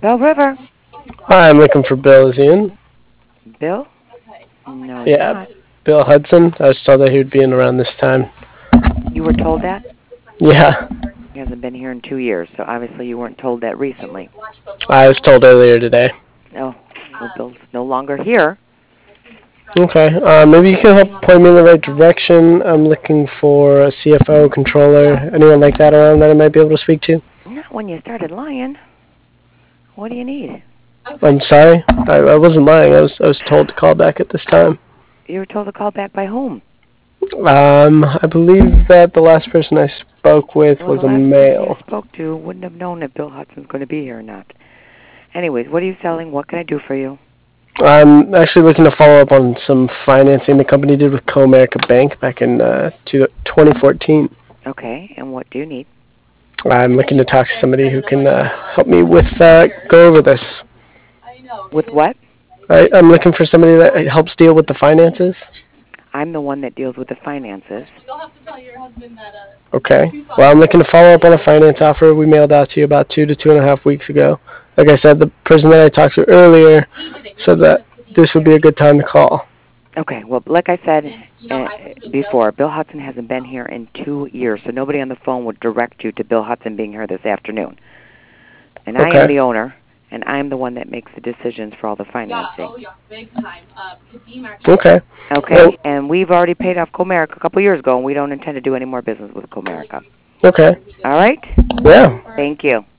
Bell River. Hi, I'm looking for Bill. Is he in? Bill? No, he's Yeah, not. Bill Hudson. I was told that he would be in around this time. You were told that? Yeah, He hasn't been here in 2 years, so obviously you weren't told that recently. I was told earlier today. Oh, well, Bill's no longer here. Okay, maybe you can help point me in the right direction. I'm looking for a CFO, controller, anyone like that around that I might be able to speak to. Not when you started lying. What do you need? I'm sorry, I wasn't lying. I was told to call back at this time. You were told to call back by whom? I believe that the last person I spoke with Well, the was a last person you male. spoke to wouldn't have known if Bill Hudson's going to be here or not. Anyways, what are you selling? What can I do for you? I'm actually looking to follow up on some financing the company did with Comerica Bank back in 2014. Okay, and what do you need? I'm looking to talk to somebody who can help me with go over this. With what? I'm looking for somebody that helps deal with the finances. I'm the one that deals with the finances. Okay. Well, I'm looking to follow up on a finance offer we mailed out to you about 2 to 2.5 weeks ago. Like I said, the person that I talked to earlier said that this would be a good time to call. Okay, well, like I said before, Bill Hudson hasn't been here in 2 years, so nobody on the phone would direct you to Bill Hudson being here this afternoon. And I am Okay. the owner, and I am the one that makes the decisions for all the financing. Okay. Okay, Well, and we've already paid off Comerica a couple years ago, and we don't intend to do any more business with Comerica. okay. All right? Yeah. Thank you.